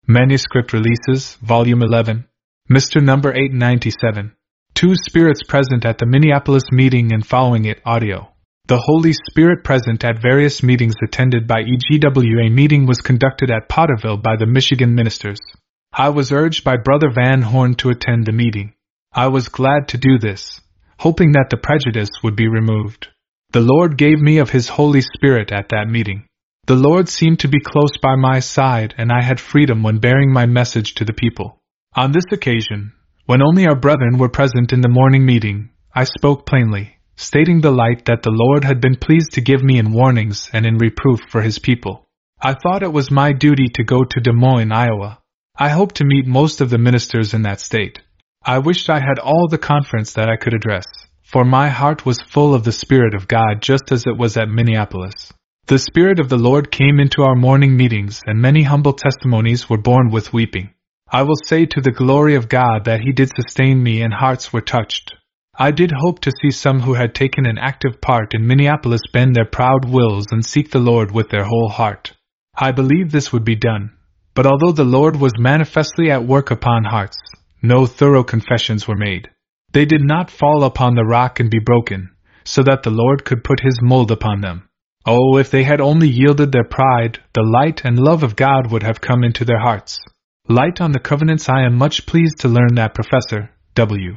Manuscript Releases, Volume 11. Mr. Number 897. 2 spirits present at the Minneapolis meeting and following it, audio. The Holy Spirit present at various meetings attended by EGWA meeting was conducted at Potterville by the Michigan ministers. I was urged by Brother Van Horn to attend the meeting. I was glad to do this, hoping that the prejudice would be removed. The Lord gave me of His Holy Spirit at that meeting. The Lord seemed to be close by my side, and I had freedom when bearing my message to the people. On this occasion, when only our brethren were present in the morning meeting, I spoke plainly, stating the light that the Lord had been pleased to give me in warnings and in reproof for His people. I thought it was my duty to go to Des Moines, Iowa. I hoped to meet most of the ministers in that state. I wished I had all the conference that I could address, for my heart was full of the Spirit of God just as it was at Minneapolis. The Spirit of the Lord came into our morning meetings, and many humble testimonies were borne with weeping. I will say to the glory of God that He did sustain me and hearts were touched. I did hope to see some who had taken an active part in Minneapolis bend their proud wills and seek the Lord with their whole heart. I believed this would be done, but although the Lord was manifestly at work upon hearts, no thorough confessions were made. They did not fall upon the rock and be broken, so that the Lord could put His mold upon them. Oh, if they had only yielded their pride, the light and love of God would have come into their hearts. Light on the Covenants. I am much pleased to learn that Professor W.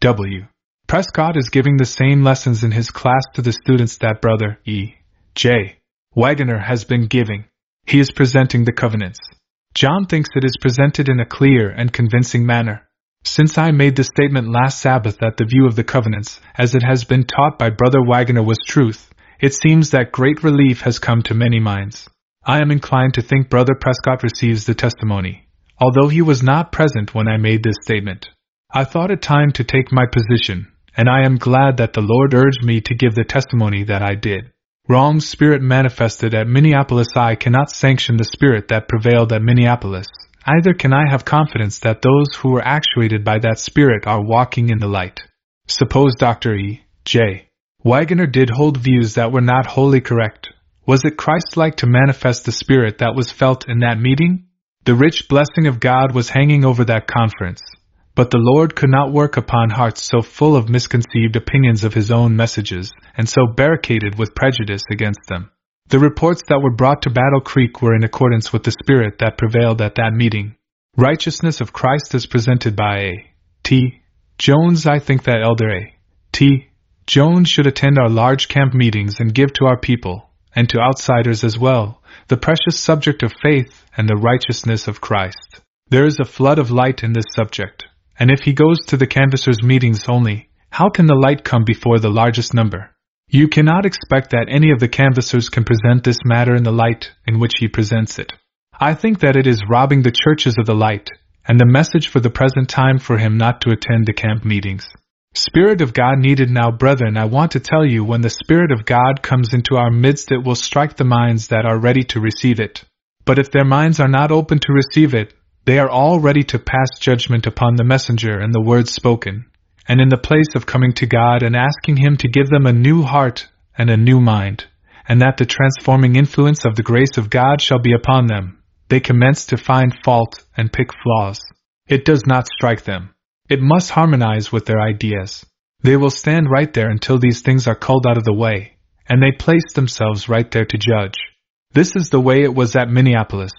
Prescott is giving the same lessons in his class to the students that Brother E. J. Waggoner has been giving. He is presenting the Covenants. John thinks it is presented in a clear and convincing manner. Since I made the statement last Sabbath that the view of the Covenants, as it has been taught by Brother Waggoner, was truth, it seems that great relief has come to many minds. I am inclined to think Brother Prescott receives the testimony, although he was not present when I made this statement. I thought it time to take my position, and I am glad that the Lord urged me to give the testimony that I did. Wrong spirit manifested at Minneapolis. I cannot sanction the spirit that prevailed at Minneapolis. Either can I have confidence that those who were actuated by that spirit are walking in the light. Suppose Dr. E. J. Waggoner did hold views that were not wholly correct. Was it Christ-like to manifest the spirit that was felt in that meeting? The rich blessing of God was hanging over that conference, but the Lord could not work upon hearts so full of misconceived opinions of His own messages, and so barricaded with prejudice against them. The reports that were brought to Battle Creek were in accordance with the spirit that prevailed at that meeting. Righteousness of Christ is presented by A. T. Jones. I think that Elder A. T. Jones should attend our large camp meetings and give to our people, and to outsiders as well, the precious subject of faith and the righteousness of Christ. There is a flood of light in this subject, and if he goes to the canvassers' meetings only, how can the light come before the largest number? You cannot expect that any of the canvassers can present this matter in the light in which he presents it. I think that it is robbing the churches of the light, and the message for the present time for him not to attend the camp meetings. Spirit of God needed now, brethren. I want to tell you, when the Spirit of God comes into our midst, it will strike the minds that are ready to receive it. But if their minds are not open to receive it, they are all ready to pass judgment upon the messenger and the words spoken, and in the place of coming to God and asking Him to give them a new heart and a new mind, and that the transforming influence of the grace of God shall be upon them, they commence to find fault and pick flaws. It does not strike them. It must harmonize with their ideas. They will stand right there until these things are culled out of the way, and they place themselves right there to judge. This is the way it was at Minneapolis.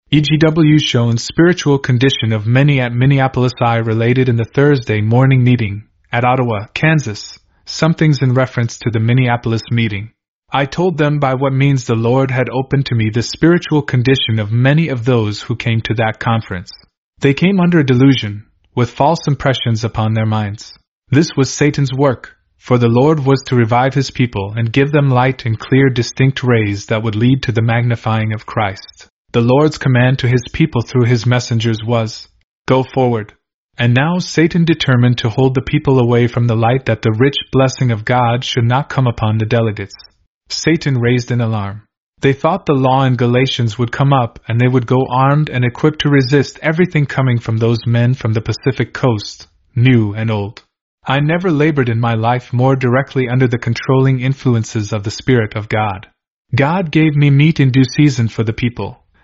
EGW shown spiritual condition of many at Minneapolis. I related in the Thursday morning meeting at Ottawa, Kansas, some things in reference to the Minneapolis meeting. I told them by what means the Lord had opened to me the spiritual condition of many of those who came to that conference. They came under a delusion, with false impressions upon their minds. This was Satan's work, for the Lord was to revive His people and give them light and clear distinct rays that would lead to the magnifying of Christ. The Lord's command to His people through His messengers was, "Go forward." And now Satan determined to hold the people away from the light, that the rich blessing of God should not come upon the delegates. Satan raised an alarm. They thought the law in Galatians would come up, and they would go armed and equipped to resist everything coming from those men from the Pacific coast, new and old. I never labored in my life more directly under the controlling influences of the Spirit of God. God gave me meat in due season for the people.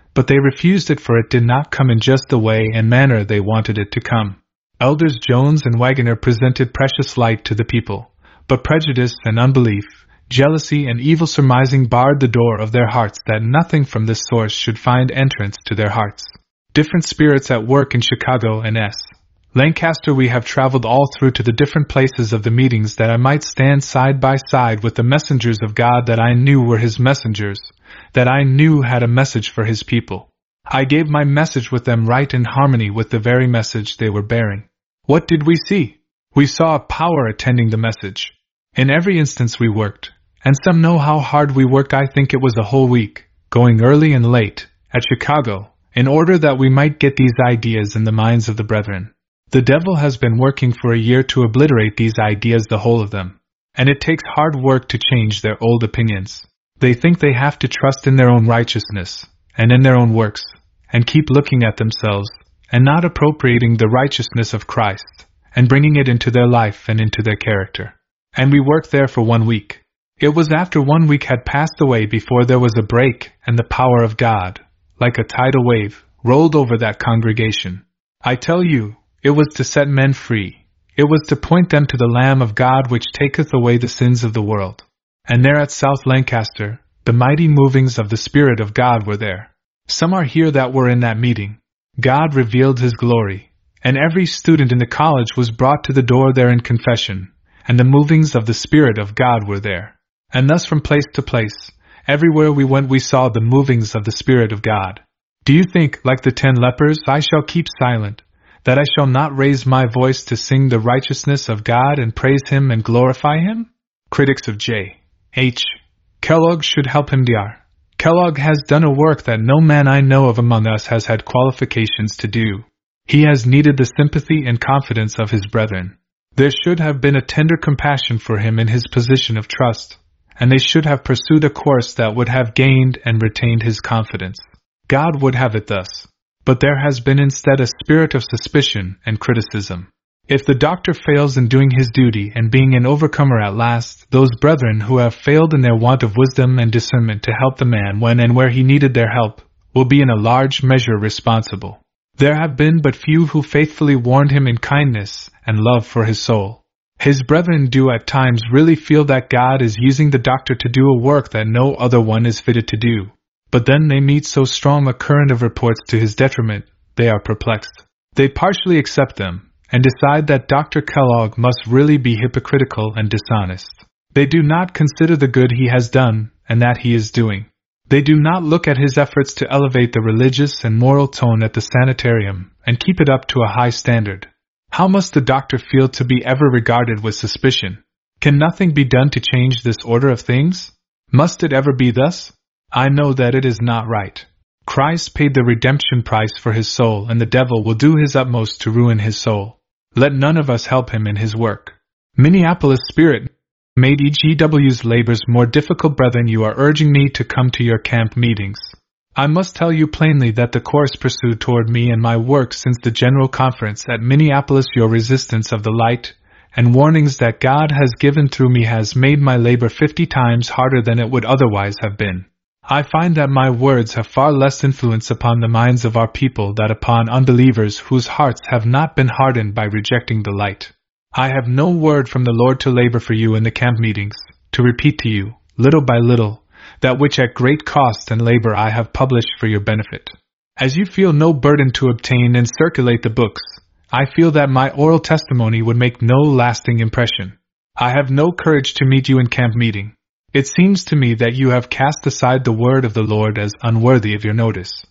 but they refused it, for it did not come in just the way and manner they wanted it to come. Elders Jones and Wagoner presented precious light to the people, but prejudice and unbelief, jealousy and evil surmising barred the door of their hearts, that nothing from this source should find entrance to their hearts. Different spirits at work in Chicago and Lancaster. We have traveled all through to the different places of the meetings, that I might stand side by side with the messengers of God that I knew were His messengers, that I knew had a message for His people. I gave my message with them right in harmony with the very message they were bearing. What did we see? We saw a power attending the message. In every instance we worked, and some know how hard we worked. I think it was a whole week, going early and late, at Chicago, in order that we might get these ideas in the minds of the brethren. The devil has been working for a year to obliterate these ideas, the whole of them, and it takes hard work to change their old opinions. They think they have to trust in their own righteousness, and in their own works, and keep looking at themselves, and not appropriating the righteousness of Christ, and bringing it into their life and into their character. And we worked there for 1 week. It was after 1 week had passed away before there was a break, and the power of God, like a tidal wave, rolled over that congregation. I tell you, it was to set men free. It was to point them to the Lamb of God, which taketh away the sins of the world. And there at South Lancaster, the mighty movings of the Spirit of God were there. Some are here that were in that meeting. God revealed His glory, and every student in the college was brought to the door there in confession, and the movings of the Spirit of God were there. And thus from place to place, everywhere we went, we saw the movings of the Spirit of God. Do you think, like the 10 lepers, I shall keep silent, that I shall not raise my voice to sing the righteousness of God and praise Him and glorify Him? Critics of J. H. Kellogg should help him. Dr. Kellogg has done a work that no man I know of among us has had qualifications to do. He has needed the sympathy and confidence of his brethren. There should have been a tender compassion for him in his position of trust, and they should have pursued a course that would have gained and retained his confidence. God would have it thus. But there has been instead a spirit of suspicion and criticism. If the doctor fails in doing his duty and being an overcomer at last, those brethren who have failed in their want of wisdom and discernment to help the man when and where he needed their help, will be in a large measure responsible. There have been but few who faithfully warned him in kindness and love for his soul. His brethren do at times really feel that God is using the doctor to do a work that no other one is fitted to do. But then they meet so strong a current of reports to his detriment, they are perplexed. They partially accept them, and decide that Dr. Kellogg must really be hypocritical and dishonest. They do not consider the good he has done, and that he is doing. They do not look at his efforts to elevate the religious and moral tone at the sanitarium, and keep it up to a high standard. How must the doctor feel to be ever regarded with suspicion? Can nothing be done to change this order of things? Must it ever be thus? I know that it is not right. Christ paid the redemption price for his soul, and the devil will do his utmost to ruin his soul. Let none of us help him in his work. Minneapolis Spirit made EGW's labors more difficult. Brethren, you are urging me to come to your camp meetings. I must tell you plainly that the course pursued toward me and my work since the General Conference at Minneapolis, your resistance of the light, and warnings that God has given through me has made my labor 50 times harder than it would otherwise have been. I find that my words have far less influence upon the minds of our people than upon unbelievers whose hearts have not been hardened by rejecting the light. I have no word from the Lord to labor for you in the camp meetings, to repeat to you, little by little, that which at great cost and labor I have published for your benefit. As you feel no burden to obtain and circulate the books, I feel that my oral testimony would make no lasting impression. I have no courage to meet you in camp meeting. It seems to me that you have cast aside the word of the Lord as unworthy of your notice.